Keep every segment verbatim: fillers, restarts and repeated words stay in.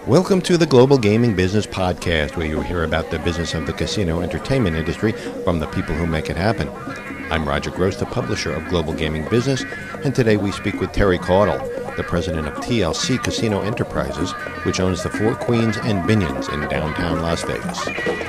Welcome to the Global Gaming Business Podcast, where you'll hear about the business of the casino entertainment industry from the people who make it happen. I'm Roger Gross, the publisher of Global Gaming Business, and today we speak with Terry Caudle, the president of T L C Casino Enterprises, which owns the Four Queens and Binions in downtown Las Vegas.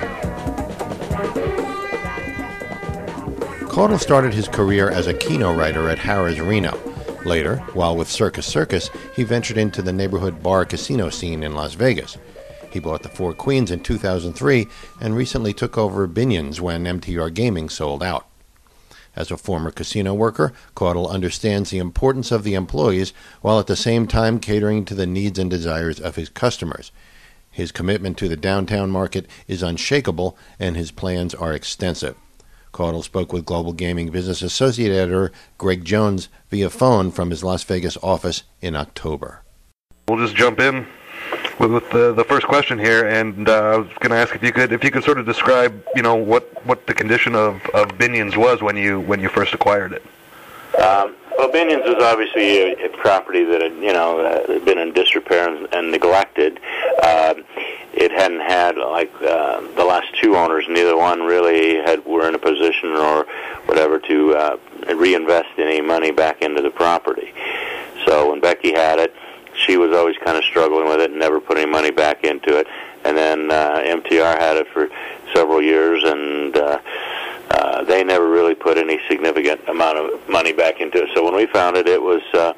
Caudle started his career as a keno writer at Harrah's Reno. Later, while with Circus Circus, he ventured into the neighborhood bar casino scene in Las Vegas. He bought the Four Queens in two thousand three and recently took over Binions when M T R Gaming sold out. As a former casino worker, Caudle understands the importance of the employees while at the same time catering to the needs and desires of his customers. His commitment to the downtown market is unshakable, and his plans are extensive. Caudle spoke with Global Gaming Business Associate Editor Greg Jones via phone from his Las Vegas office in October. We'll just jump in with, with the, the first question here, and uh, I was going to ask if you could if you could sort of describe, you know, what, what the condition of, of Binions was when you when you first acquired it. Um, well, Binions was obviously a, a property that had, you know, uh, had been in disrepair and, and neglected. Um, It hadn't had, like, uh, the last two owners, neither one really had were in a position or whatever to uh, reinvest any money back into the property. So when Becky had it, she was always kind of struggling with it and never put any money back into it. And then uh, M T R had it for several years, and uh, uh, they never really put any significant amount of money back into it. So when we found it, it was Uh,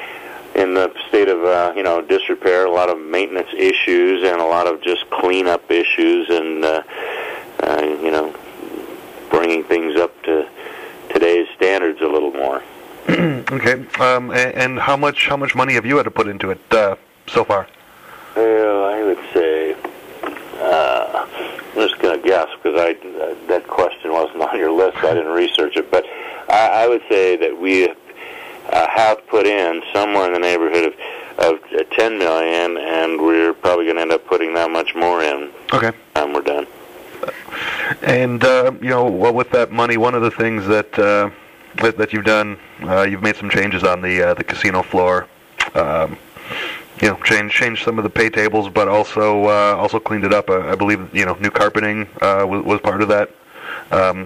in the state of, uh, you know, disrepair, a lot of maintenance issues and a lot of just cleanup issues and, uh, uh, you know, bringing things up to today's standards a little more. Okay. Um, and, and how much how much money have you had to put into it uh, so far? Well, I would say, uh, I'm just going to guess because I, uh, that question wasn't on your list. I didn't research it. But I, I would say that we Uh, have put in somewhere in the neighborhood of, of uh, ten million dollars, and we're probably going to end up putting that much more in. Okay. And we're done. And uh, you know, well, with that money, one of the things that uh, that, that you've done, uh, you've made some changes on the uh, the casino floor. Um, you know, change change some of the pay tables, but also uh, also cleaned it up. Uh, I believe you know new carpeting uh, was, was part of that. Um,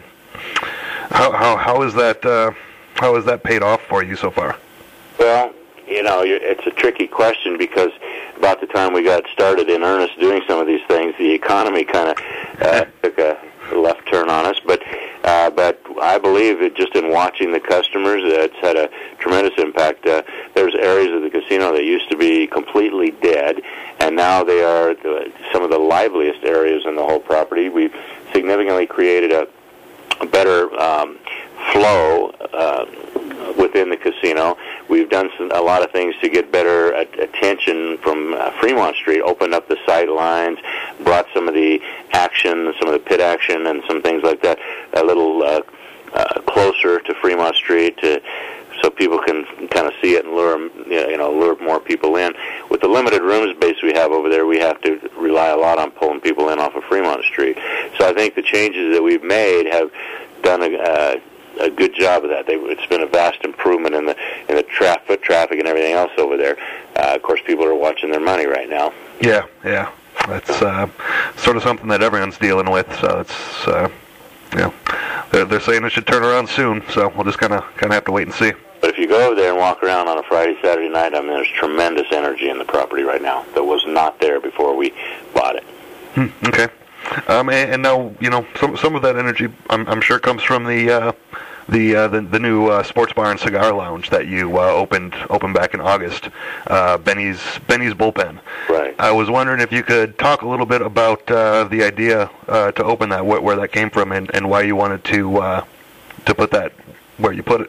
how how how is that? Uh, How has that paid off for you so far? Well, you know, it's a tricky question because about the time we got started in earnest doing some of these things, the economy kind of uh, took a left turn on us. But uh, but I believe that just in watching the customers, it's had a tremendous impact. Uh, there's areas of the casino that used to be completely dead, and now they are the, some of the liveliest areas in the whole property. We've significantly created a, a better um, flow uh, within the casino. We've done some, a lot of things to get better at, attention from uh, Fremont Street, opened up the sight lines, brought some of the action, some of the pit action and some things like that a little uh, uh, closer to Fremont Street to, so people can kind of see it and lure, you know, lure more people in. With the limited room space we have over there, we have to rely a lot on pulling people in off of Fremont Street. So I think the changes that we've made have done a uh, a good job of that. They, it's been a vast improvement in the in the tra- foot traffic and everything else over there. Uh, of course, people are watching their money right now. Yeah, yeah, that's uh, sort of something that everyone's dealing with. So it's uh, you know they're, they're saying it should turn around soon. So we'll just kind of kind of have to wait and see. But if you go over there and walk around on a Friday, Saturday night, I mean, there's tremendous energy in the property right now that was not there before we bought it. Hmm, okay. Um, and, and now, you know, some some of that energy, I'm, I'm sure, comes from the uh, the, uh, the the new uh, sports bar and cigar lounge that you uh, opened opened back in August, uh, Benny's Benny's Bullpen. Right. I was wondering if you could talk a little bit about uh, the idea uh, to open that, wh- where that came from, and, and why you wanted to uh, to put that where you put it.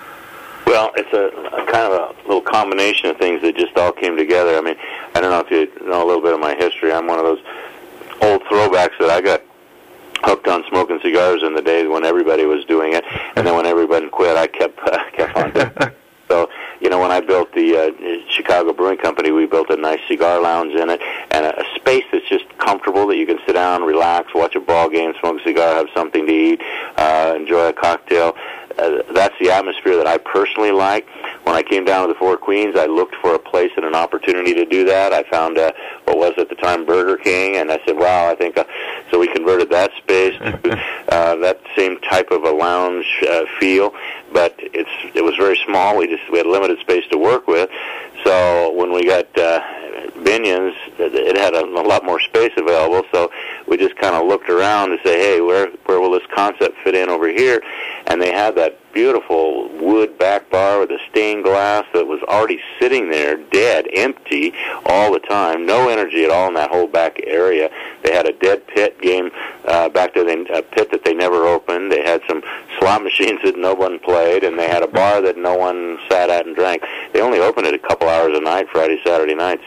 Well, it's a, a kind of a little combination of things that just all came together. I mean, I don't know if you know a little bit of my history. I'm one of those old throwbacks that I got hooked on smoking cigars in the days when everybody was doing it, and then when everybody quit, I kept uh, kept on doing it. So, you know, when I built the uh, Chicago Brewing Company, we built a nice cigar lounge in it, and a, a space that's just comfortable that you can sit down, relax, watch a ball game, smoke a cigar, have something to eat, uh, enjoy a cocktail. Uh, that's the atmosphere that I personally like. When I came down to the Four Queens, I looked for a place and an opportunity to do that. I found uh, what was at the time Burger King, and I said, wow, I think, uh, so we converted that space to uh, that same type of a lounge uh, feel, but it's it was very small. We just we had limited space to work with, so when we got uh, Binion's, it had a, a lot more space available, so we just kind of looked around to say, hey, where where will this concept fit in over here? And they had that beautiful wood back bar with the stained glass that was already sitting there, dead, empty, all the time, no energy at all in that whole back area. They had a dead pit game uh, back there, a pit that they never opened. They had some slot machines that no one played, and they had a bar that no one sat at and drank. They only opened it a couple hours a night, Friday, Saturday nights.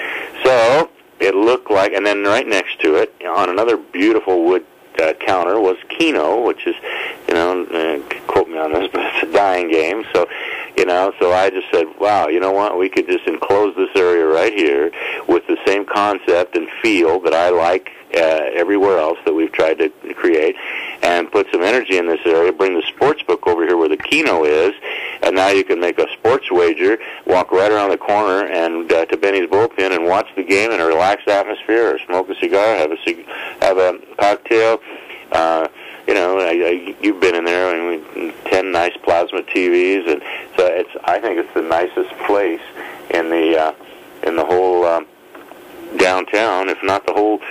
So it looked like, and then right next to it, on another beautiful wood Uh, counter was Keno, which is, you know, uh, quote me on this, but it's a dying game. So, you know, so I just said, wow, you know what? We could just enclose this area right here with the same concept and feel that I like uh, everywhere else that we've tried to create, and put some energy in this area, bring the sports book over here where the Keno is, and now you can make a sports wager, walk right around the corner and uh, to Benny's Bullpen and watch the game in a relaxed atmosphere, or smoke a cigar, have a cig- have a cocktail. Uh, you know, I, I, you've been in there, and we, ten nice plasma T Vs, and so it's. I think it's the nicest place in the uh, in the whole um, downtown, if not the whole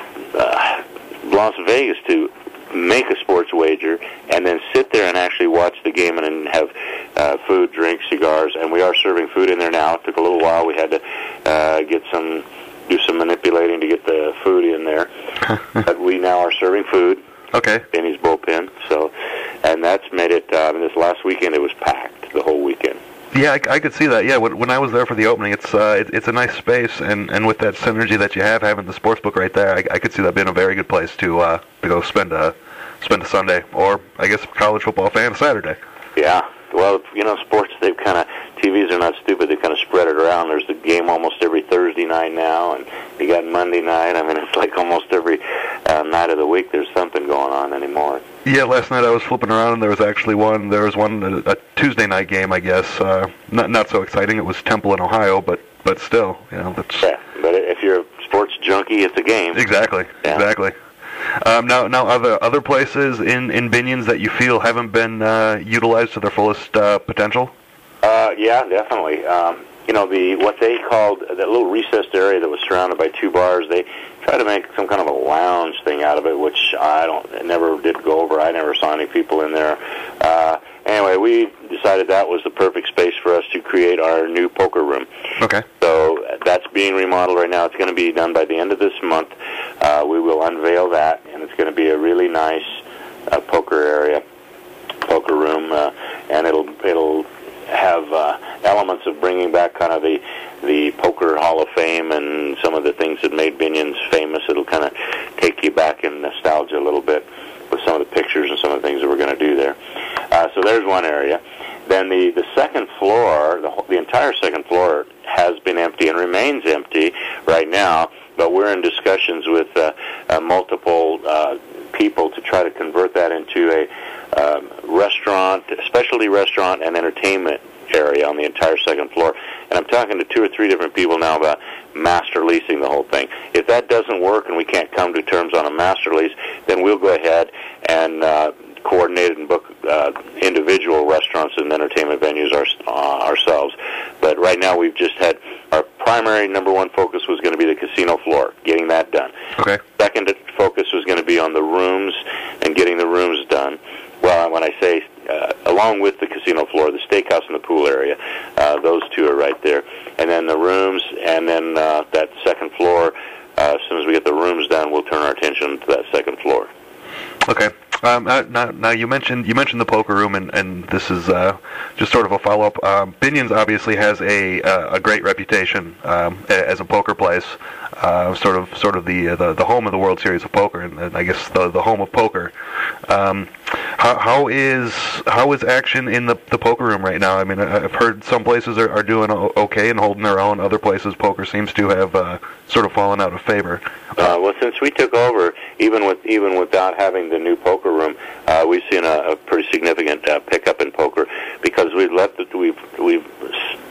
uh, Las Vegas, to make a sports wager and then sit there and actually watch the game and, and have uh, food, drink, cigars. And we are serving food in there now. It took a little while. We had to uh, get some, do some manipulating to get the food in there. But we now are serving food. Okay. Benny's Bullpen. So, and that's made it. Uh, this last weekend, it was packed the whole weekend. Yeah, I, I could see that. Yeah, when, when I was there for the opening, it's uh, it, it's a nice space, and, and with that synergy that you have, having the sports book right there, I, I could see that being a very good place to uh, to go spend a spend a Sunday, or I guess a college football fan, a Saturday. Yeah. Well, you know, sports, they've kind of, T Vs are not stupid, they kind of spread it around. There's the game almost every Thursday night now, and you got Monday night. I mean, it's like almost every uh, night of the week there's something going on anymore. Yeah, last night I was flipping around, and there was actually one, there was one, a, a Tuesday night game, I guess. Uh, not not so exciting. It was Temple in Ohio, but, but still, you know, that's... Yeah, but if you're a sports junkie, it's a game. Exactly, yeah. exactly. Um, now, now, are there other places in, in Binion's that you feel haven't been uh, utilized to their fullest uh, potential? Uh, yeah, definitely. Um, you know, the what they called that little recessed area that was surrounded by two bars, they tried to make some kind of a lounge thing out of it, which I don't, it never did go over. I never saw any people in there. Uh, anyway, we decided that was the perfect space for us to create our new poker room. Okay. So that's being remodeled right now. It's going to be done by the end of this month. Uh, we will unveil that, and it's going to be a really nice uh, poker area, poker room, uh, and it'll it'll have uh, elements of bringing back kind of the the Poker Hall of Fame and some of the things that made Binion's famous. It'll kind of take you back in nostalgia a little bit with some of the pictures and some of the things that we're going to do there. Uh, so there's one area. Then the, the second floor, the, the entire second floor has been empty and remains empty right now, but we're in discussions with uh, uh, multiple uh, people to try to convert that into a um, restaurant, specialty restaurant and entertainment area on the entire second floor. And I'm talking to two or three different people now about master leasing the whole thing. If that doesn't work and we can't come to terms on a master lease, then we'll go ahead and uh, coordinate and book uh, individual restaurants and entertainment venues our, uh, ourselves. But right now we've just had our primary number one focus was going to be the casino floor, getting that done. Okay. Second focus was going to be on the rooms and getting the rooms done. Well, when I say uh, along with the casino floor, the steakhouse and the pool area, uh, those two are right there. And then the rooms, and then uh, that second floor, uh, as soon as we get the rooms done, we'll turn our attention to that second floor. Okay. Um, uh, now, now you mentioned you mentioned the poker room, and, and this is uh, just sort of a follow up. Um, Binion's obviously has a uh, a great reputation um, as a poker place, uh, sort of sort of the, the the home of the World Series of Poker, and, and I guess the the home of poker. Um, how, how is how is action in the the poker room right now? I mean, I've heard some places are, are doing okay and holding their own. Other places, poker seems to have uh, sort of fallen out of favor. Uh, well, since we took over, even with even without having the new poker room, uh, we've seen a, a pretty significant uh, pickup in poker because we've let the, we've we've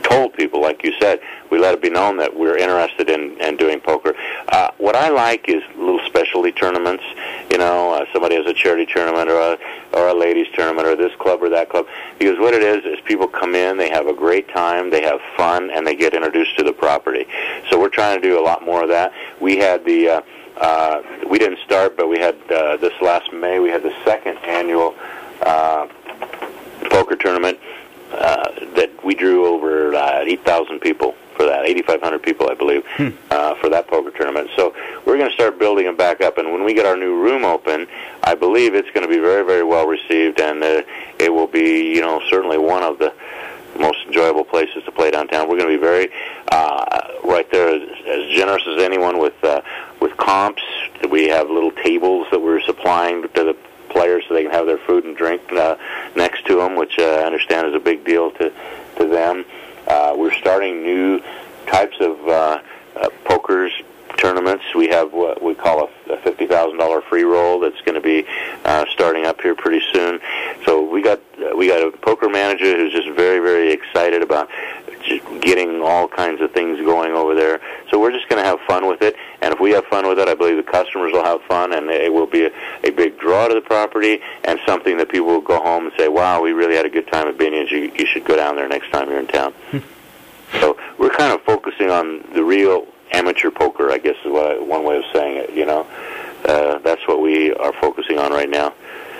told people, like you said, we let it be known that we're interested in, in doing poker. Uh, what I like is little specialty tournaments. You know, uh, somebody has a charity tournament or a, or a ladies tournament or this club or that club. Because what it is is people come in, they have a great time, they have fun, and they get introduced to the property. So we're trying to do a lot more of that. We had the, uh, uh, we didn't start, but we had uh, this last May, we had the second annual uh, poker tournament. Uh, that we drew over uh, eight thousand people for that, eighty-five hundred people, I believe, hmm. uh, for that poker tournament. So we're going to start building them back up, and when we get our new room open, I believe it's going to be very, very well received, and uh, it will be, you know, certainly one of the most enjoyable places to play downtown. We're going to be very uh, right there, as, as generous as anyone with uh, with comps. We have little tables that we're supplying to the players so they can have their food and drink uh, next to them, which uh, I understand is a big deal to to them. Uh, we're starting new types of uh, uh, pokers tournaments. We have what we call a, a fifty thousand dollars free roll that's going to be uh, starting up here pretty soon. So we got uh, we got a poker manager who's just very, very excited about just getting all kinds of things going over there. So we're just going to have fun with it, and if we have fun with it, I believe the customers will have fun, and it will be a, a big draw to the property and something that people will go home and say, wow, we really had a good time at Binion's. You, you should go down there next time you're in town. So we're kind of focusing on the real amateur poker, I guess is what I, one way of saying it, you know. Uh, that's what we are focusing on right now.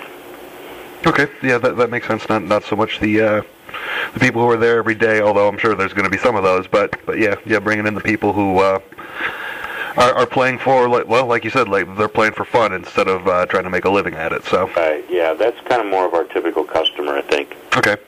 Okay, yeah, that that makes sense. Not not so much the uh, the people who are there every day, although I'm sure there's going to be some of those. But but yeah, yeah, bringing in the people who uh, are, are playing for, like, well, like you said, like they're playing for fun instead of uh, trying to make a living at it. So right, yeah, that's kind of more of our typical customer, I think. Okay.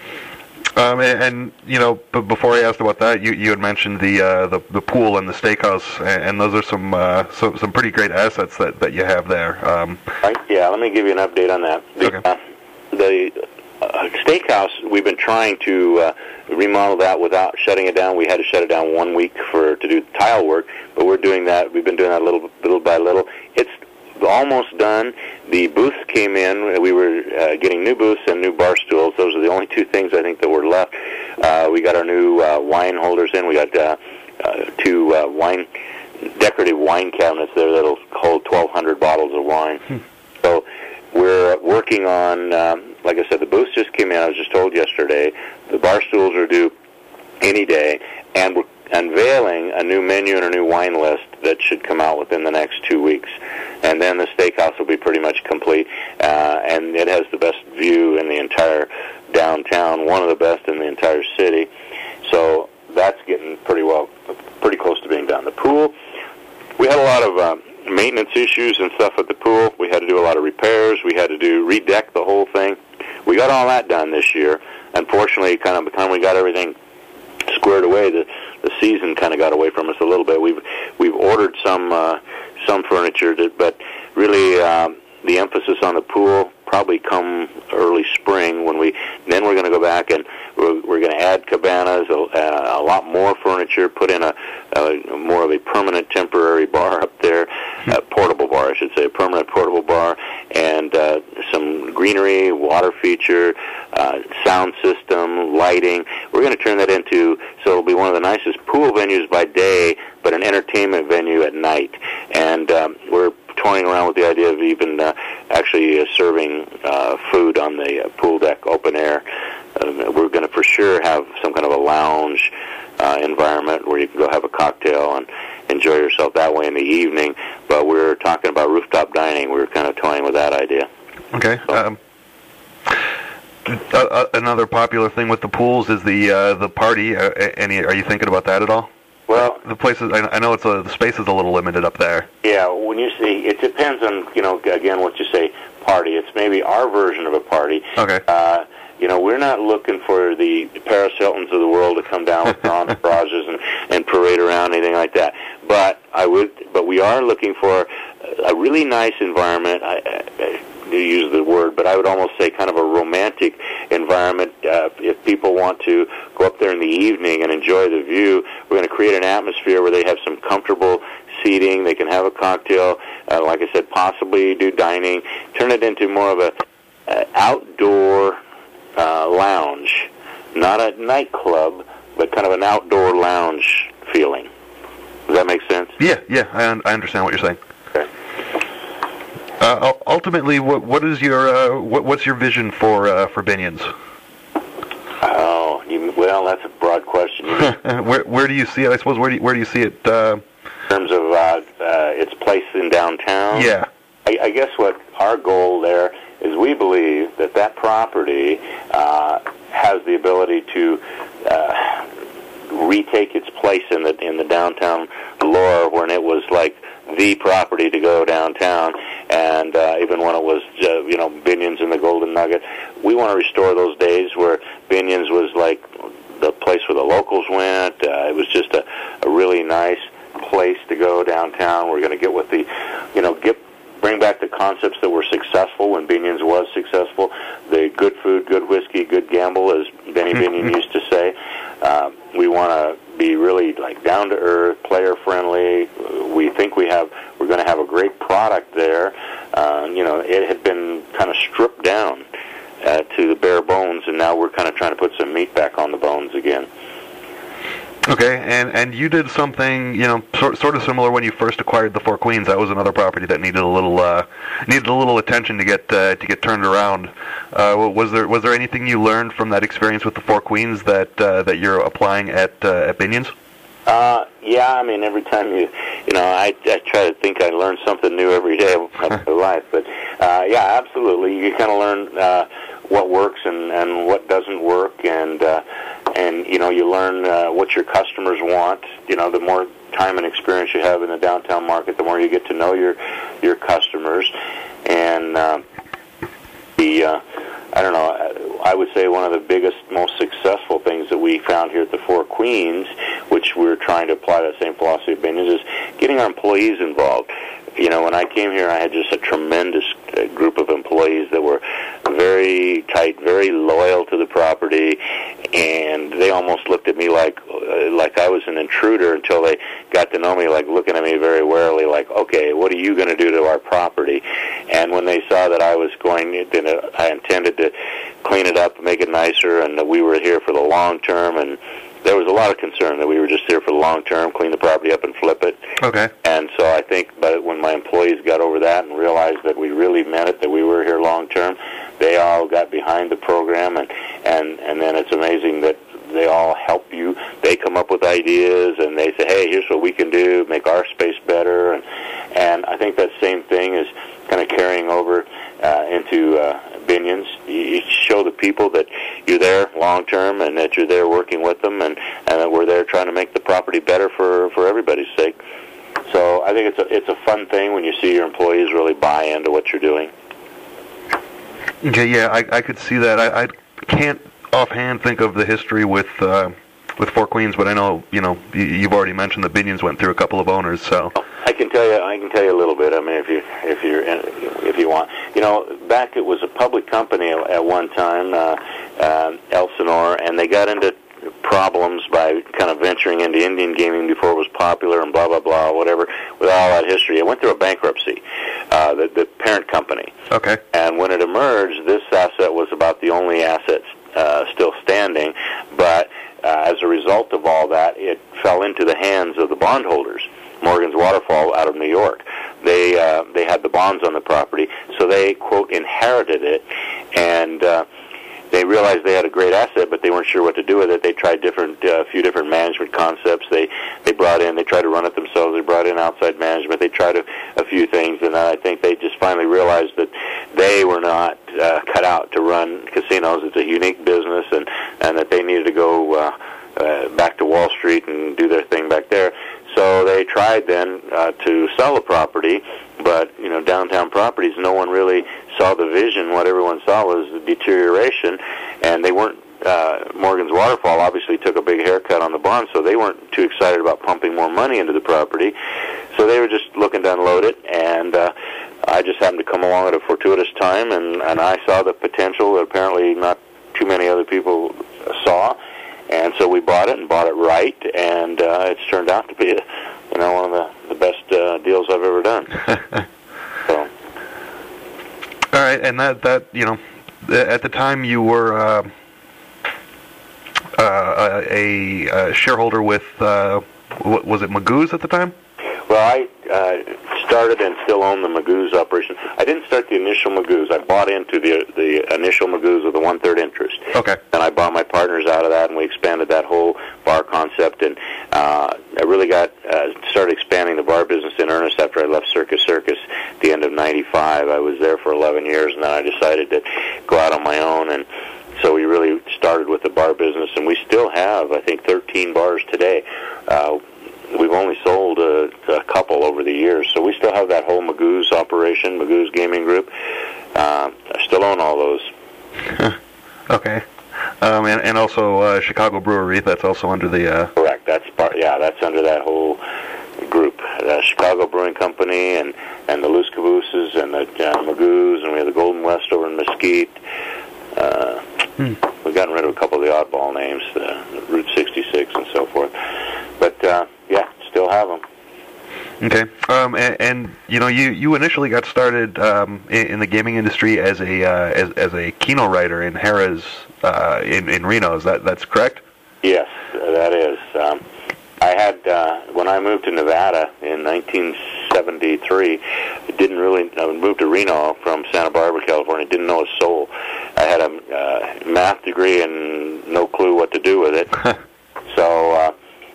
Um, and, and you know, b- before I asked about that, you, you had mentioned the, uh, the the pool and the steakhouse, and, and those are some uh, some some pretty great assets that, that you have there. Um, right, yeah, let me give you an update on that. The, okay. Uh, the uh, steakhouse, we've been trying to uh, remodel that without shutting it down. We had to shut it down one week for to do tile work, but we're doing that. We've been doing that little little by little. It's almost done. The booths came in. We were uh, getting new booths and new bar stools. Those are the only two things I think that were left. Uh, we got our new uh, wine holders in. We got uh, uh, two uh, wine decorative wine cabinets there that'll hold twelve hundred bottles of wine. Hmm. So we're working on, um, like I said, the booths just came in. I was just told yesterday. The bar stools are due any day, and we're unveiling a new menu and a new wine list that should come out within the next two weeks. And then the steakhouse will be pretty much complete, uh, and it has the best view in the entire downtown, one of the best in the entire city. So that's getting pretty well, pretty close to being done. The pool, we had a lot of uh, maintenance issues and stuff at the pool. We had to do a lot of repairs. We had to do redeck the whole thing. We got all that done this year. Unfortunately, kind of by the time we got everything squared away, the the season kind of got away from us a little bit. We've we've ordered some uh, some furniture, to, but really um, the emphasis on the pool probably come early spring when we then we're going to go back and we're, we're going to add cabanas, a, a lot more furniture, put in a, a more of a permanent temporary bar up there, a portable bar, I should say, a permanent portable bar, and uh, some greenery, water feature, uh, sound system, lighting. We're going to turn that into, so it'll be one of the nicest pool venues by day, but an entertainment venue at night. And um, we're toying around with the idea of even uh, actually uh, serving uh, food on the uh, pool deck, open air. Uh, we're going to for sure have some kind of a lounge uh, environment where you can go have a cocktail and enjoy yourself that way in the evening. But we're talking about rooftop dining. We're kind of toying with that idea. Okay. So, um, uh, another popular thing with the pools is the uh, the party. Uh, any? Are you thinking about that at all? Well, the places, I know it's a, the space is a little limited up there. Yeah, when you see, it depends on, you know, again, what you say, party. It's maybe our version of a party. Okay. Uh, you know, we're not looking for the Paris Hiltons of the world to come down with entourages and, and parade around, anything like that. But I would, but we are looking for a really nice environment. I, I, you use the word, but I would almost say kind of a romantic environment. Uh, if people want to go up there in the evening and enjoy the view, we're going to create an atmosphere where they have some comfortable seating. They can have a cocktail, uh, like I said, possibly do dining. Turn it into more of a uh, outdoor uh, lounge, not a nightclub, but kind of an outdoor lounge feeling. Does that make sense? Yeah, yeah, I, un- I understand what you're saying. Okay. Uh, ultimately, what what is your uh, what, what's your vision for uh, for Binion's? Oh, you, well, that's a broad question. where where do you see it? I suppose where do you, where do you see it? Uh, in terms of uh, uh, its place in downtown? Yeah. I, I guess what our goal there is, we believe that that property uh, has the ability to uh, retake its place in the in the downtown lore when it was like the property to go downtown, and uh, even when it was uh, you know Binion's and the Golden Nugget. We want to restore those days where Binion's was like the place where the locals went. Uh, it was just a, a really nice place to go downtown. We're going to get with the, you know, get bring back the concepts that were successful when Binion's was successful. The good food, good whiskey, good gamble, as Benny Binion used to say. Um, we want to be really like down to earth, player friendly. We think we have we're going to have a great product there. Uh, you know, it had been kind of stripped down uh, to the bare bones, and now we're kind of trying to put some meat back on the bones again. Okay, and and you did something, you know, sort sort of similar when you first acquired the Four Queens. That was another property that needed a little uh, needed a little attention to get uh, to get turned around. Uh, was there was there anything you learned from that experience with the Four Queens that uh, that you're applying at uh, at Binion's? Uh, yeah, I mean, every time you, you know, I, I try to think I learn something new every day of my life. But uh, yeah, absolutely, you kind of learn uh, what works and, and what doesn't work, and uh, and you know, you learn uh, what your customers want. You know, the more time and experience you have in the downtown market, the more you get to know your your customers, and uh, the. Uh, I don't know, I would say one of the biggest, most successful things that we found here at the Four Queens, which we're trying to apply that same philosophy of Binion's, is getting our employees involved. You know, when I came here, I had just a tremendous group of employees that were very tight, very loyal to the property, and they almost looked at me like uh, like I was an intruder until they got to know me, like looking at me very warily, like, okay, what are you going to do to our property? And when they saw that I was going, I intended to clean it up, make it nicer, and that we were here for the long term, and there was a lot of concern that we were just here for the long term, clean the property up and flip it. Okay. And so I think but when my employees got over that and realized that we really meant it, that we were here long term, they all got behind the program, and, and, and then it's amazing that they all help you. They come up with ideas, and they say, hey, here's what we can do, make our space better. And, and I think that same thing is kind of carrying over uh, into uh, Binion's. You show the people that you're there long term, and that you're there working with them, and, and that we're there trying to make the property better for, for everybody's sake. So I think it's a it's a fun thing when you see your employees really buy into what you're doing. Okay, yeah, I, I could see that. I, I can't offhand think of the history with uh, with Four Queens, but I know you know you've already mentioned the Binion's went through a couple of owners, so I can tell you I can tell you a little bit. I mean, if you if you if you want, you know, back it was a public company at one time, uh, uh, Elsinore, and they got into problems by kind of venturing into Indian gaming before it was popular and blah blah blah whatever. With all that history, it went through a bankruptcy. Uh, the, the parent company. Okay. And when it emerged, this asset was about the only asset uh, still standing, but uh, as a result of all that, it fell into the hands of the bondholders. Morgan's Waterfall out of New York. They uh, they had the bonds on the property, so they, quote, inherited it, and uh, they realized they had a great asset, but they weren't sure what to do with it. They tried different, a uh, few different management concepts. They they brought in, they tried to run it themselves. They brought in outside management. They tried a, a few things, and I think they just finally realized that they were not uh, cut out to run casinos. It's a unique business, and, and that they needed to go uh, uh, back to Wall Street and do their thing back there. So they tried then uh, to sell the property, but, you know, downtown properties, no one really saw the vision. What everyone saw was the deterioration, and they weren't, uh, Morgan's Waterfall obviously took a big haircut on the bond, so they weren't too excited about pumping more money into the property. So they were just looking to unload it, and uh, I just happened to come along at a fortuitous time, and, and I saw the potential that apparently not too many other people saw. And so we bought it and bought it right, and uh, it's turned out to be, a, you know, one of the, the best uh, deals I've ever done. So. All right, and that, that you know, at the time you were uh, uh, a, a shareholder with, uh, was it Magoo's at the time? Well, I uh, started and still own the Magoo's operation. I didn't start the initial Magoo's. I bought into the the initial Magoo's with a one-third interest. Okay. And I bought my partners out of that, and we expanded that whole bar concept. And uh, I really got uh, started expanding the bar business in earnest after I left Circus Circus at the end of ninety-five. I was there for eleven years, and then I decided to go out on my own. And so we really started with the bar business, and we still have, I think, thirteen bars today. Uh, We've only sold a, a couple over the years, so we still have that whole Magoo's operation, Magoo's Gaming Group. Uh, I still own all those. Okay, um, and and also uh, Chicago Brewery. That's also under the. Uh... Correct. That's part. Yeah, that's under that whole group. The Chicago Brewing Company and and the Loose Cabooses and the uh, Magoo's, and we have the Golden West over in Mesquite. Uh, hmm. We've gotten rid of a couple of the oddball names, uh, Route sixty-six and so forth. But uh, yeah, still have them. Okay, um, and, and you know, you, you initially got started um, in, in the gaming industry as a uh, as as a Keno writer in Harrah's uh, in in Reno. Is that that's correct? Yes, that is. Um, I had uh, when I moved to Nevada in nineteen seventy-three. I didn't really. I moved to Reno from Santa Barbara, California. Didn't know a soul. I had a uh, math degree and no clue what to do with it. so. Uh,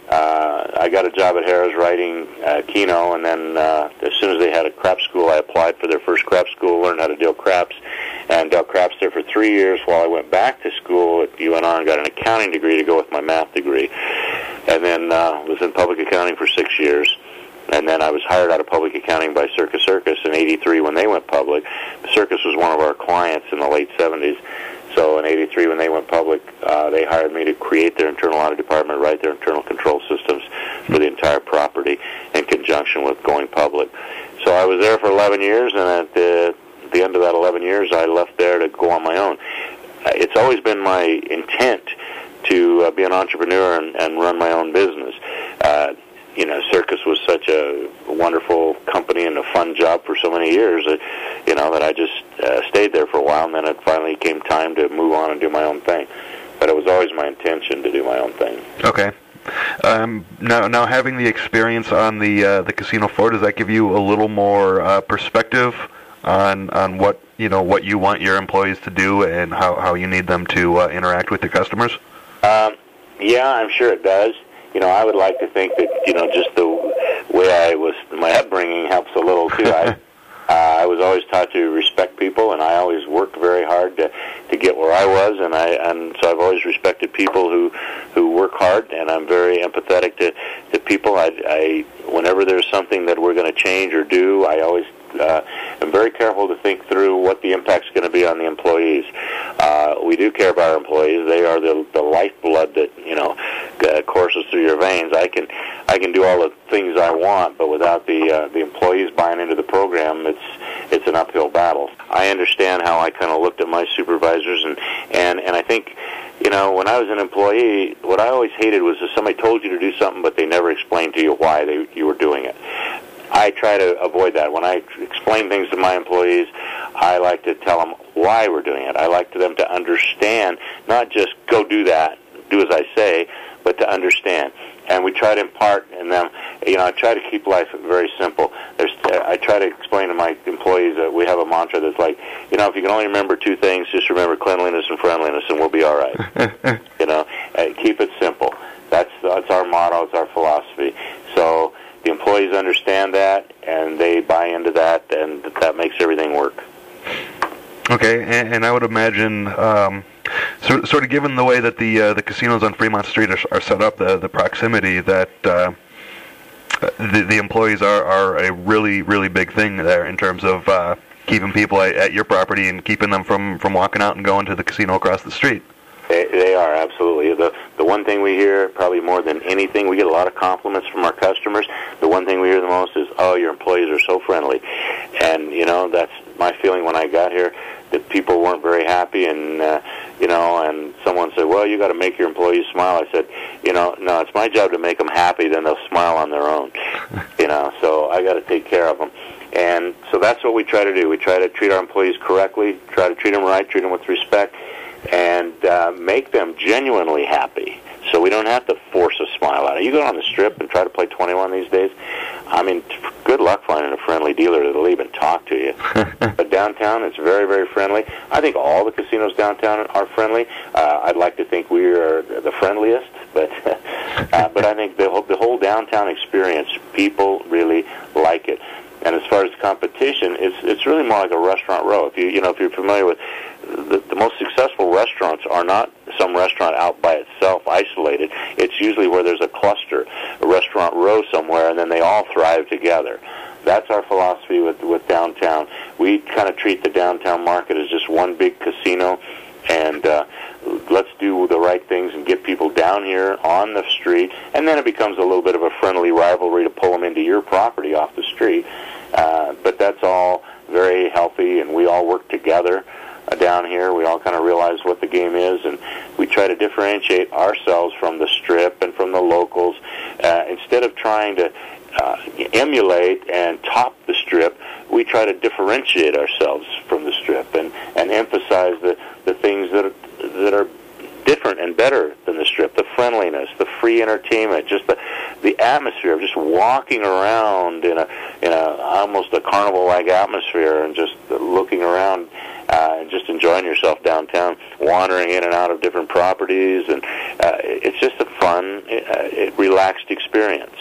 Uh, I got a job at Harrah's writing uh, Keno, and then uh, as soon as they had a craps school, I applied for their first craps school, learned how to deal craps, and dealt craps there for three years while I went back to school at U N R and got an accounting degree to go with my math degree. And then uh, was in public accounting for six years. And then I was hired out of public accounting by Circus Circus in eighty-three when they went public. Circus was one of our clients in the late seventies. So in eighty-three, when they went public, uh, they hired me to create their internal audit department, write their internal control systems for the entire property in conjunction with going public. So I was there for eleven years, and at the, at the end of that eleven years, I left there to go on my own. Uh, it's always been my intent to uh, be an entrepreneur and, and run my own business. Uh, you know, Circus was such a wonderful company and a fun job for so many years that, you know, that I just uh, stayed there for a while, and then it finally came time to move on and do my own thing. But it was always my intention to do my own thing. Okay. Um, now, now having the experience on the uh, the casino floor, does that give you a little more uh, perspective on on what you know what you want your employees to do and how, how you need them to uh, interact with your customers? Um, yeah, I'm sure it does. You know, I would like to think that, you know, just the way I was, my upbringing helps a little, too. I, uh, I was always taught to respect people, and I always worked very hard to, to get where I was, and I and so I've always respected people who, who work hard, and I'm very empathetic to, to people. I, I, whenever there's something that we're going to change or do, I always uh, am very careful to think through what the impact's going to be on the employees. Uh, we do care about our employees. They are the, the lifeblood that, you know, uh, courses through your veins. I can I can do all the things I want, but without the uh, the employees buying into the program, it's it's an uphill battle. I understand how I kind of looked at my supervisors, and, and, and I think, you know, when I was an employee, what I always hated was if somebody told you to do something, but they never explained to you why they you were doing it. I try to avoid that. When I explain things to my employees, I like to tell them why we're doing it. I like to them to understand, not just go do that, do as I say, but to understand. And we try to impart in them, you know, I try to keep life very simple. There's, I try to explain to my employees that we have a mantra that's like, you know, if you can only remember two things, just remember cleanliness and friendliness, and we'll be all right. You know, uh, keep it simple. That's that's our motto. It's our philosophy. So the employees understand that, and they buy into that, and that makes everything work. Okay, and, and I would imagine, um, so, sort of given the way that the uh, the casinos on Fremont Street are, are set up, the the proximity, that uh, the the employees are, are a really really big thing there in terms of uh, keeping people at, at your property and keeping them from, from walking out and going to the casino across the street. They, they are, absolutely. The the one thing we hear, probably more than anything, we get a lot of compliments from our customers. The one thing we hear the most is, oh, your employees are so friendly. And, you know, that's my feeling when I got here, that people weren't very happy, and, uh, you know, and someone said, well, you got to make your employees smile. I said, you know, no, it's my job to make them happy, then they'll smile on their own. You know, so I got to take care of them. And so that's what we try to do. We try to treat our employees correctly, try to treat them right, treat them with respect. and uh, make them genuinely happy. So we don't have to force a smile out of it. You go on the Strip and try to play twenty-one these days, I mean, good luck finding a friendly dealer that'll even talk to you. But downtown, it's very, very friendly. I think all the casinos downtown are friendly. Uh, I'd like to think we are the friendliest, but uh, but I think the whole, the whole downtown experience, people really like it. And as far as competition, it's it's really more like a restaurant row. If you you know if you're familiar with the, the most successful restaurants are not some restaurant out by itself, isolated. It's usually where there's a cluster, a restaurant row somewhere, and then they all thrive together. That's our philosophy with with downtown. We kind of treat the downtown market as just one big casino, and uh, let's do the right things and get people down here on the street, and then it becomes a little bit of a friendly rivalry to pull them into your property off the street. Uh, but that's all very healthy, and we all work together uh, down here. We all kind of realize what the game is, and we try to differentiate ourselves from the Strip and from the locals. Uh, instead of trying to uh, emulate and top the Strip, we try to differentiate ourselves from the Strip and, and emphasize the, the things that are, that are different and better than the Strip, the friendliness, the free entertainment, just the the atmosphere of just walking around in a in a almost a carnival-like atmosphere and just looking around uh, and just enjoying yourself downtown, wandering in and out of different properties, and uh, it's just a fun, uh, relaxed experience.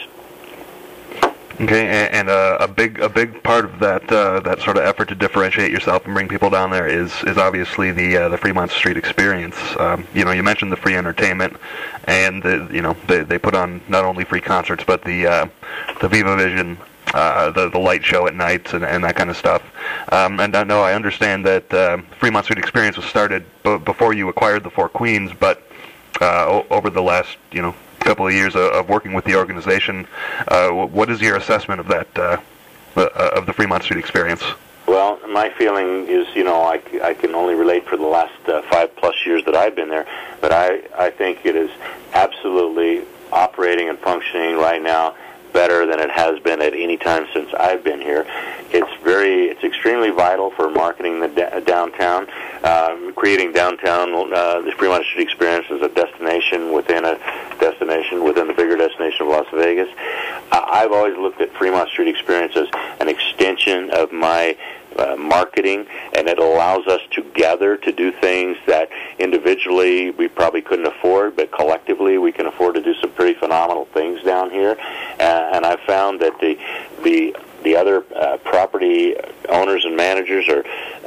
Okay, and, and uh, a big a big part of that uh, that sort of effort to differentiate yourself and bring people down there is is obviously the uh, the Fremont Street experience. Um, you know, you mentioned the free entertainment, and the, you know they they put on not only free concerts but the uh, the Viva Vision, uh, the the light show at night and, and that kind of stuff. Um, and I know I understand that uh, Fremont Street experience was started b- before you acquired the Four Queens, but uh, o- over the last you know. couple of years of working with the organization. Uh, what is your assessment of that, uh, of the Fremont Street experience? Well, my feeling is, you know, I, I can only relate for the last uh, five plus years that I've been there, but I, I think it is absolutely operating and functioning right now better than it has been at any time since I've been here. It's very, it's extremely vital for marketing the da- downtown, um, creating downtown, uh, the Fremont Street experience as a destination within a destination, within the bigger destination of Las Vegas. Uh, I've always looked at Fremont Street experience as an extension of my Uh, marketing, and it allows us together to do things that individually we probably couldn't afford, but collectively we can afford to do some pretty phenomenal things down here. Uh, and I've found that the the the other uh, property owners and managers are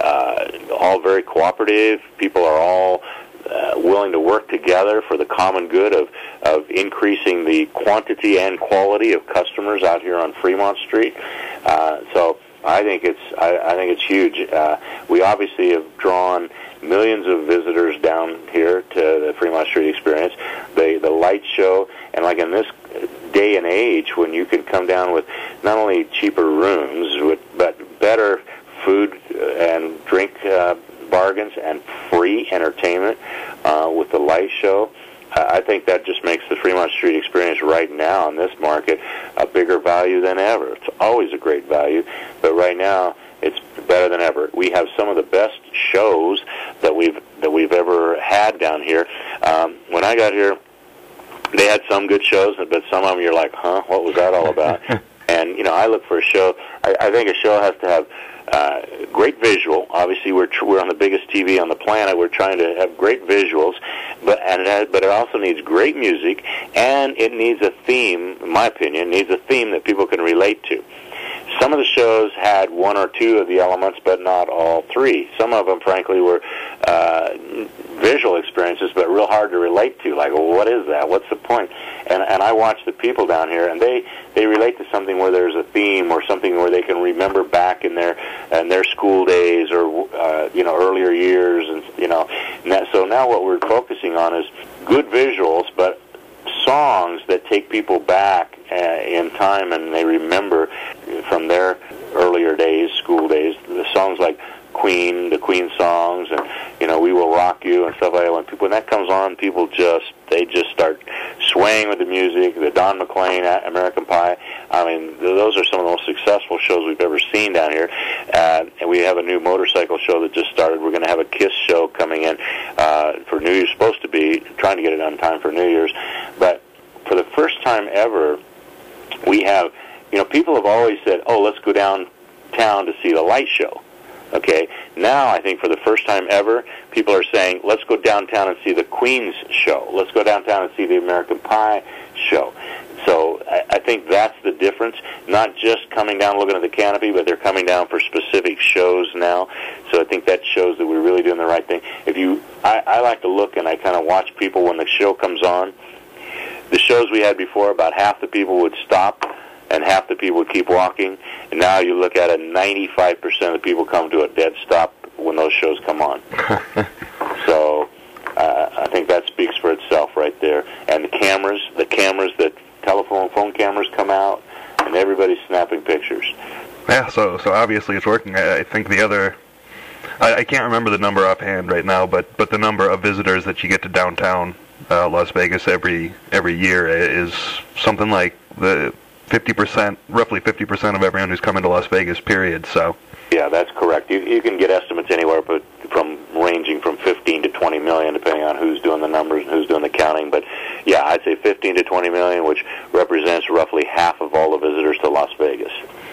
uh, all very cooperative. People are all Uh, willing to work together for the common good of, of increasing the quantity and quality of customers out here on Fremont Street. Uh, so I think it's I, I think it's huge. Uh, we obviously have drawn millions of visitors down here to the Fremont Street experience. The the light show, and like in this day and age when you can come down with not only cheaper rooms with, but better food and drink uh, bargains and free entertainment uh, with the light show. Uh, I think that just makes the Fremont Street experience right now in this market a bigger value than ever. It's always a great value, but right now it's better than ever. We have some of the best shows that we've that we've ever had down here. Um, when I got here, they had some good shows, but some of them you're like, huh, what was that all about? And you know, I look for a show. I, I think a show has to have Uh, great visual. Obviously, we're tr- we're on the biggest T V on the planet. We're trying to have great visuals, but and it has, but it also needs great music, and it needs a theme. In my opinion, needs a theme that people can relate to. Some of the shows had one or two of the elements, but not all three. Some of them, frankly, were uh, visual experiences, but real hard to relate to. Like, well, what is that? What's the point? And and I watch the people down here, and they, they relate to something where there's a theme or something where they can remember back in their in their school days or uh, you know earlier years, and you know. And that, so now what we're focusing on is good visuals, but songs that take people back uh, in time and they remember from their earlier days, school days. The songs like Queen, the Queen songs, and you know, We Will Rock You and stuff like that. When people when that comes on, people just they just start swaying with the music. The Don McLean, American Pie. I mean, th- those are some of the most successful shows we've ever seen down here. Uh, and we have a new motorcycle show that just started. We're going to have a KISS show coming in uh, for New Year's. Supposed to be trying to get it on time for New Year's, but for the first time ever, we have. You know, people have always said, "Oh, let's go downtown to see the light show." Okay, now I think for the first time ever, people are saying, let's go downtown and see the Queen's show. Let's go downtown and see the American Pie show. So I, I think that's the difference, not just coming down looking at the canopy, but they're coming down for specific shows now. So I think that shows that we're really doing the right thing. If you, I, I like to look and I kind of watch people when the show comes on. The shows we had before, about half the people would stop and half the people would keep walking. And now you look at it, ninety-five percent of the people come to a dead stop when those shows come on. So uh, I think that speaks for itself right there. And the cameras, the cameras that telephone phone cameras come out, and everybody's snapping pictures. Yeah, so so obviously it's working. I, I think the other, I, I can't remember the number offhand right now, but but the number of visitors that you get to downtown uh, Las Vegas every every year is something like the fifty percent, roughly fifty percent of everyone who's coming to Las Vegas, period. So yeah, that's correct. You, you can get estimates anywhere but from ranging from fifteen to twenty million, depending on who's doing the numbers and who's doing the counting. But yeah, I'd say fifteen to twenty million, which represents roughly half of all the visitors to Las Vegas.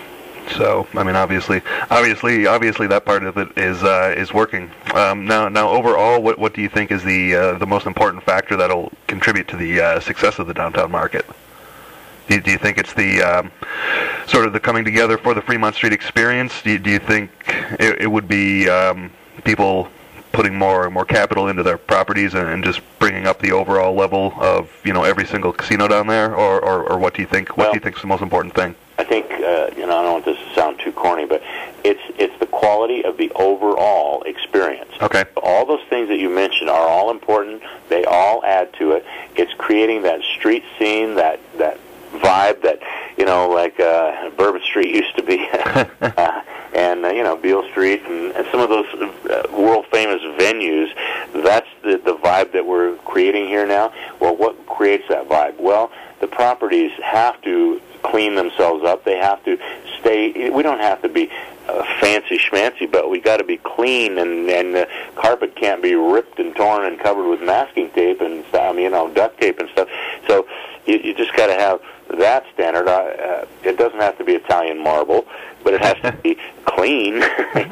So, I mean, obviously, obviously, obviously, that part of it is uh, is working. Um, now, now, overall, what what do you think is the uh, the most important factor that'll contribute to the uh, success of the downtown market? Do you, do you think it's the um, sort of the coming together for the Fremont Street experience? Do you, do you think it, it would be um, people putting more more capital into their properties and, and just bringing up the overall level of, you know, every single casino down there, or, or, or what do you think? What well, do you think is the most important thing? I think uh, you know, I don't want this to sound too corny, but it's it's the quality of the overall experience. Okay. All those things that you mentioned are all important. They all add to it. It's creating that street scene, that that vibe that, you know, like uh, Bourbon Street used to be, uh, and uh, you know, Beale Street, and, and some of those uh, world famous venues. That's the the vibe that we're creating here now. Well, what creates that vibe? Well, the properties have to clean themselves up. They have to stay. We don't have to be uh, fancy schmancy, but we got to be clean, and and the carpet can't be ripped and torn and covered with masking tape and stuff, you know, duct tape and stuff. So you, you just got to have that standard. Uh, uh, it doesn't have to be Italian marble, but it has to be clean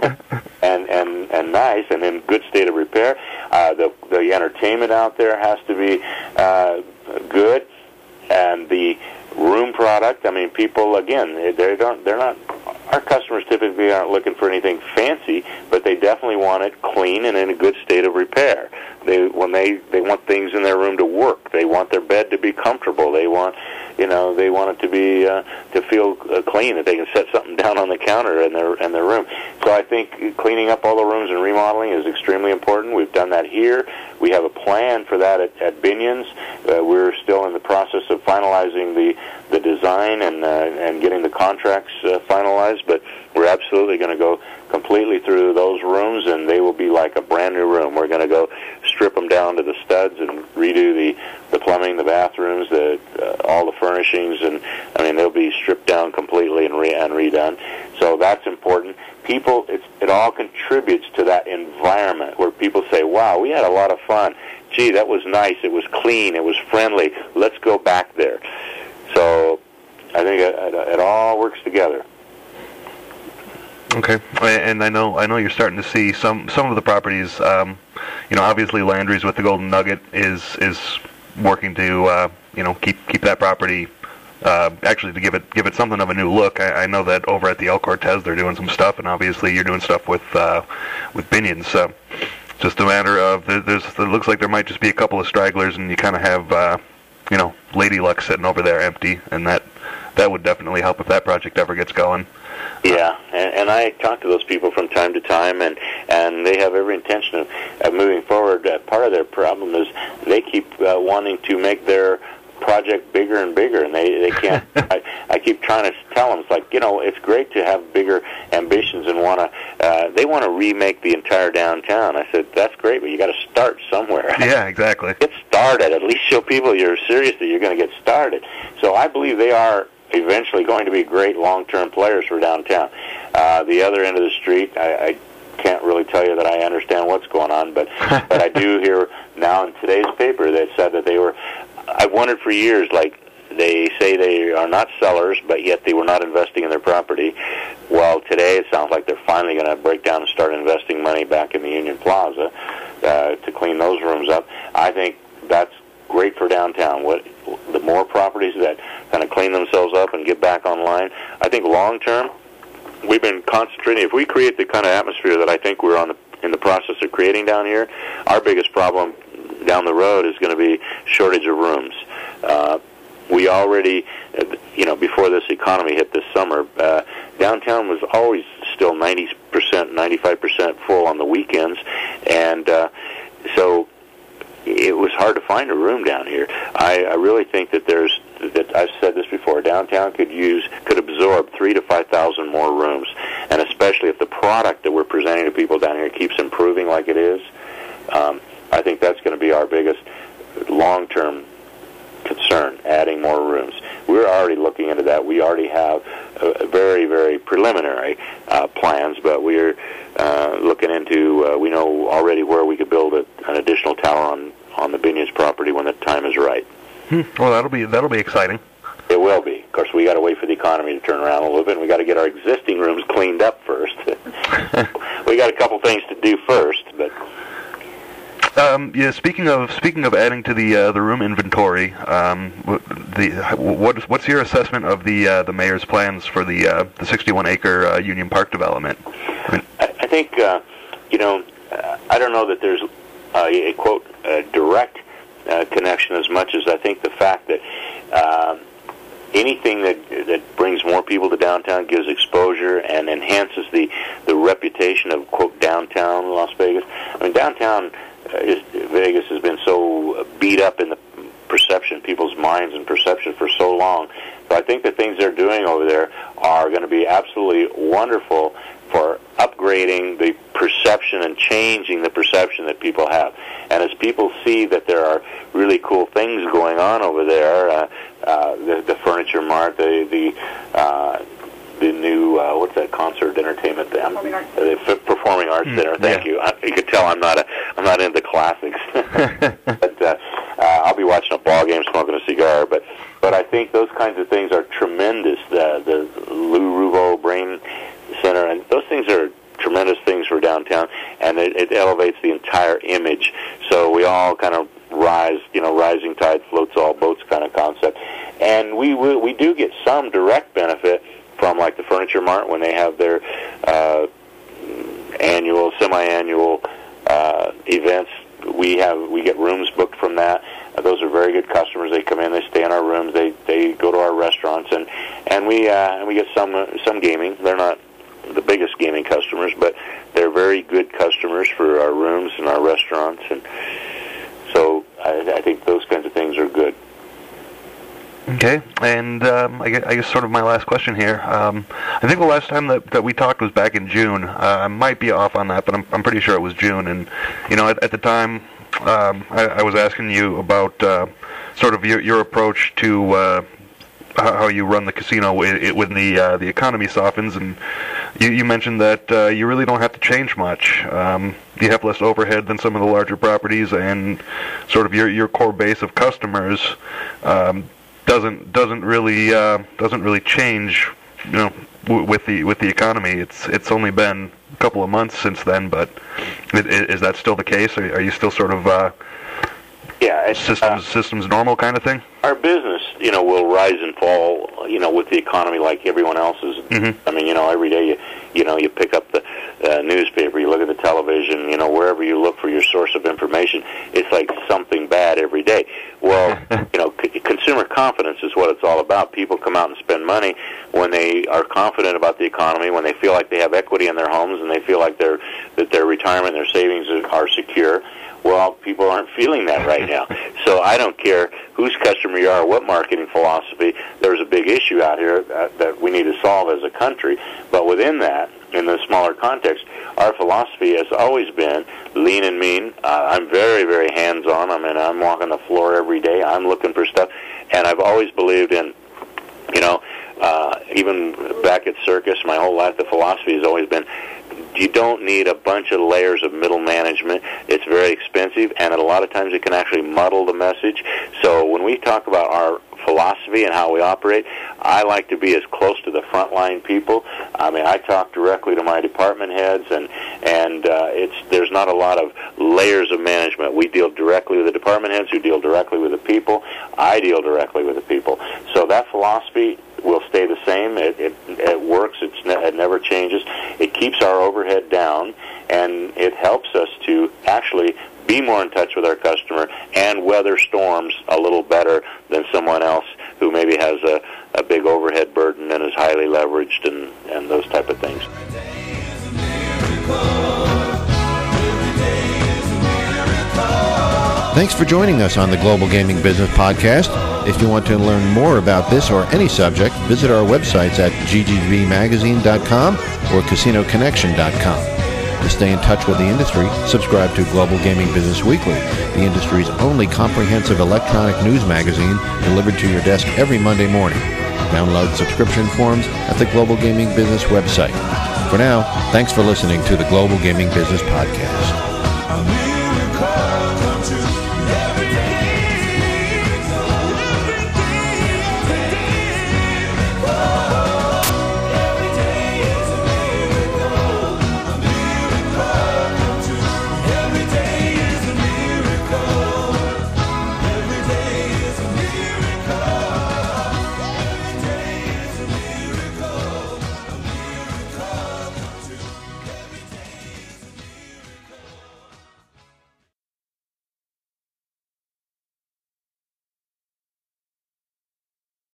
and and and nice and in good state of repair. Uh, the the entertainment out there has to be uh, good, and the room product. I mean, people again, they don't. They're not. Our customers typically aren't looking for anything fancy, but they definitely want it clean and in a good state of repair. They when they they want things in their room to work. They want their bed to be comfortable. They want, you know, they want it to be uh, to feel uh, clean, that they can set something down on the counter in their in their room. So I think cleaning up all the rooms and remodeling is extremely important. We've done that here. We have a plan for that at, at Binion's. Uh, we're still in the process of finalizing the the design and uh, and getting the contracts uh, finalized, but we're absolutely going to go completely through those rooms, and they will be like a brand new room. We're going to go strip them down to the studs and redo the the plumbing, the bathrooms, the uh, all the furnishings, and I mean they'll be stripped down completely and, re- and redone. So that's important. People, it's, it all contributes to that environment where people say, "Wow, we had a lot of fun. Gee, that was nice. It was clean. It was friendly. Let's go back there." So I think it, it, it all works together. Okay, and I know I know you're starting to see some some of the properties. Um, you know, obviously Landry's with the Golden Nugget is is working to uh, you know keep keep that property. Uh, actually, to give it give it something of a new look. I, I know that over at the El Cortez they're doing some stuff, and obviously you're doing stuff with uh, with Binion's. So just a matter of there, there's it looks like there might just be a couple of stragglers, and you kind of have uh, you know Lady Luck sitting over there empty, and that that would definitely help if that project ever gets going. Yeah, and, and I talk to those people from time to time, and, and they have every intention of, of moving forward. Uh, part of their problem is they keep uh, wanting to make their project bigger and bigger, and they, they can't. I, I keep trying to tell them, it's like, you know, it's great to have bigger ambitions and want to, uh, they want to remake the entire downtown. I said, that's great, but you got to start somewhere. Yeah, exactly. Get started. At least show people you're serious that you're going to get started. So I believe they are eventually going to be great long-term players for downtown. Uh, the other end of the street, I, I can't really tell you that I understand what's going on, but but I do hear now in today's paper that said that they were. I've wondered for years, like they say they are not sellers, but yet they were not investing in their property. Well, today it sounds like they're finally going to break down and start investing money back in the Union Plaza uh, to clean those rooms up. I think that's great for downtown. What the more properties that kind of clean themselves up and get back online, I think long term, we've been concentrating. If we create the kind of atmosphere that I think we're on the, in the process of creating down here, our biggest problem down the road is going to be shortage of rooms. Uh, we already, you know, before this economy hit this summer, uh, downtown was always still ninety percent, ninety-five percent full on the weekends, and uh, so it was hard to find a room down here. I, I really think that there's that I've said this before. Downtown could use could absorb three to five thousand more rooms, and especially if the product that we're presenting to people down here keeps improving like it is, um, I think that's going to be our biggest long-term concern. Adding more rooms. We're already looking into that. We already have a, a very very preliminary uh, plans, but we're uh, looking into. Uh, we know already where we could build a, an additional tower on on the Binions property when the time is right. Hmm. Well, that'll be that'll be exciting. It will be. Of course, we got to wait for the economy to turn around a little bit, and we got to get our existing rooms cleaned up first. We got a couple things to do first, but. Um, yeah. Speaking of speaking of adding to the uh, the room inventory, um, the what what's your assessment of the uh, the mayor's plans for the uh, the sixty-one acre uh, Union Park development? I, mean, I, I think uh, you know uh, I don't know that there's uh, a quote a direct uh, connection as much as I think the fact that uh, anything that that brings more people to downtown gives exposure and enhances the the reputation of quote downtown Las Vegas. I mean downtown. Uh, is, Vegas has been so beat up in the perception, people's minds and perception for so long. So I think the things they're doing over there are going to be absolutely wonderful for upgrading the perception and changing the perception that people have. And as people see that there are really cool things going on over there, uh, uh, the, the Furniture Mart, the the uh, the new uh, what's that concert entertainment thing? Performing Arts Center. The f- Performing Arts Center. Mm, Thank yeah. you. I, you can tell I'm not a I'm not into classics, but uh, uh, I'll be watching a ball game, smoking a cigar. But but I think those kinds of things are tremendous. The the Lou Ruvo Brain Center and those things are tremendous things for downtown, and it, it elevates the entire image. So we all kind of rise, you know, rising tide floats all boats kind of concept, and we we, we do get some direct benefit from like the Furniture Mart when they have their uh, annual, semi-annual uh, events. We have we get rooms booked from that. Uh, those are very good customers. They come in, they stay in our rooms, they they go to our restaurants, and and we uh, and we get some uh, some gaming. They're not the biggest gaming customers, but they're very good customers for our rooms and our restaurants, and so I, I think those kinds of things are good. Okay, and um, I, guess, I guess sort of my last question here. Um, I think the last time that, that we talked was back in June. Uh, I might be off on that, but I'm, I'm pretty sure it was June. And, you know, at, at the time, um, I, I was asking you about uh, sort of your, your approach to uh, how you run the casino when the uh, the economy softens. And you, you mentioned that uh, you really don't have to change much. Um, you have less overhead than some of the larger properties, and sort of your, your core base of customers um, doesn't doesn't really uh, doesn't really change, you know, w- with the with the economy. It's it's only been a couple of months since then, but is, is that still the case? Are, are you still sort of uh, yeah it's, systems uh, systems normal kind of thing? Our business, you know, will rise and fall, you know, with the economy like everyone else's. Mm-hmm. I mean, you know, every day you you know you pick up the uh, newspaper, you look at the television, you know, wherever you look for your source of information, it's like something bad every day. Well, you know, c- consumer confidence is what it's all about. People come out and spend money when they are confident about the economy, when they feel like they have equity in their homes, and they feel like their that their retirement, their savings are secure. Well, people aren't feeling that right now. So I don't care whose customer you are, what marketing philosophy. There's a big issue out here that, that we need to solve as a country. But within that, in the smaller context, our philosophy has always been lean and mean. Uh, I'm very, very hands-on. I mean, I'm walking the floor every day. I'm looking for stuff. And I've always believed in, you know, uh, even back at Circus, my whole life, the philosophy has always been, you don't need a bunch of layers of middle management. It's very expensive, and a lot of times it can actually muddle the message. So when we talk about our philosophy and how we operate, I like to be as close to the frontline people. I mean, I talk directly to my department heads, and and uh, it's there's not a lot of layers of management. We deal directly with the department heads, who deal directly with the people. I deal directly with the people. So that philosophy will stay the same. It, it, it works. It's ne- it never changes. It keeps our overhead down, and it helps us to actually be more in touch with our customer and weather storms a little better than someone else who maybe has a, a big overhead burden and is highly leveraged and, and those type of things. Thanks for joining us on the Global Gaming Business Podcast. If you want to learn more about this or any subject, visit our websites at g g b magazine dot com or casino connection dot com. To stay in touch with the industry, subscribe to Global Gaming Business Weekly, the industry's only comprehensive electronic news magazine delivered to your desk every Monday morning. Download subscription forms at the Global Gaming Business website. For now, thanks for listening to the Global Gaming Business Podcast.